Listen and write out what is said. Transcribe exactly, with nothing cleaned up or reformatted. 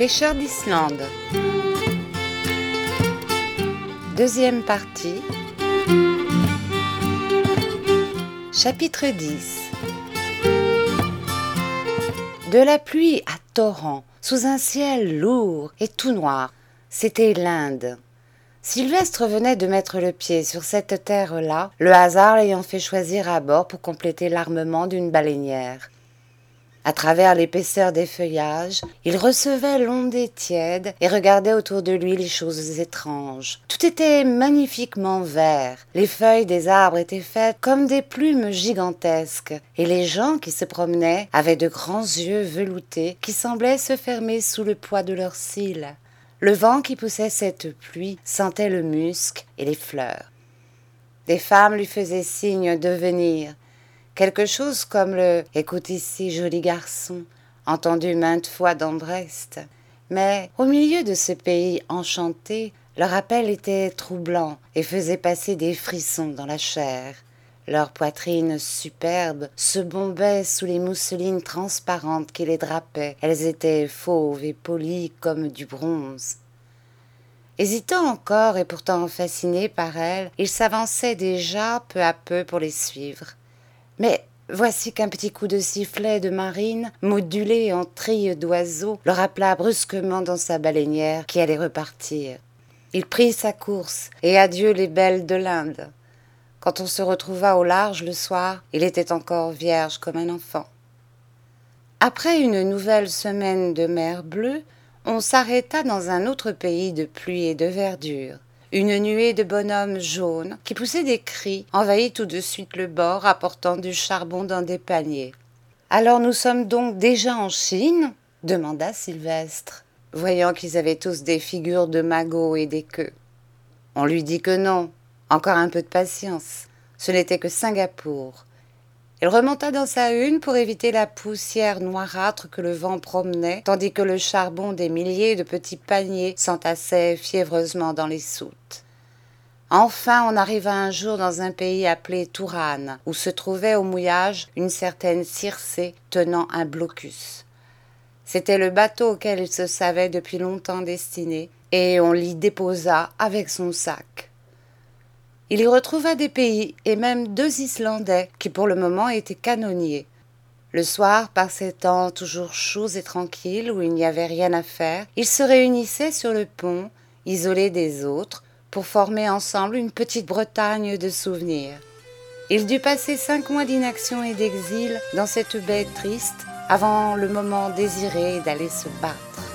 Pêcheurs d'Islande. Deuxième partie. Chapitre dix. De la pluie à torrents, sous un ciel lourd et tout noir, c'était l'Inde. Sylvestre venait de mettre le pied sur cette terre-là, le hasard l'ayant fait choisir à bord pour compléter l'armement d'une baleinière. À travers l'épaisseur des feuillages, il recevait l'ondée tiède et regardait autour de lui les choses étranges. Tout était magnifiquement vert, les feuilles des arbres étaient faites comme des plumes gigantesques, et les gens qui se promenaient avaient de grands yeux veloutés qui semblaient se fermer sous le poids de leurs cils. Le vent qui poussait cette pluie sentait le musc et les fleurs. Des femmes lui faisaient signe de venir. Quelque chose comme le « Écoute ici, joli garçon », entendu maintes fois dans Brest. Mais au milieu de ce pays enchanté, leur appel était troublant et faisait passer des frissons dans la chair. Leurs poitrines superbes se bombaient sous les mousselines transparentes qui les drapaient. Elles étaient fauves et polies comme du bronze. Hésitant encore et pourtant fasciné par elles, il s'avançait déjà peu à peu pour les suivre. Mais voici qu'un petit coup de sifflet de marine, modulé en trille d'oiseau, le rappela brusquement dans sa baleinière qui allait repartir. Il prit sa course et adieu les belles de l'Inde. Quand on se retrouva au large le soir, il était encore vierge comme un enfant. Après une nouvelle semaine de mer bleue, on s'arrêta dans un autre pays de pluie et de verdure. Une nuée de bonhommes jaunes qui poussaient des cris envahit tout de suite le bord apportant du charbon dans des paniers. « Alors nous sommes donc déjà en Chine ?» demanda Sylvestre, voyant qu'ils avaient tous des figures de magots et des queues. On lui dit que non, encore un peu de patience, ce n'était que Singapour. Il remonta dans sa hune pour éviter la poussière noirâtre que le vent promenait, tandis que le charbon des milliers de petits paniers s'entassait fiévreusement dans les soutes. Enfin, on arriva un jour dans un pays appelé Tourane, où se trouvait au mouillage une certaine Circé tenant un blocus. C'était le bateau auquel il se savait depuis longtemps destiné, et on l'y déposa avec son sac. Il y retrouva des pays et même deux Islandais qui pour le moment étaient canonniers. Le soir, par ces temps toujours chauds et tranquilles où il n'y avait rien à faire, ils se réunissaient sur le pont, isolés des autres, pour former ensemble une petite Bretagne de souvenirs. Il dut passer cinq mois d'inaction et d'exil dans cette baie triste avant le moment désiré d'aller se battre.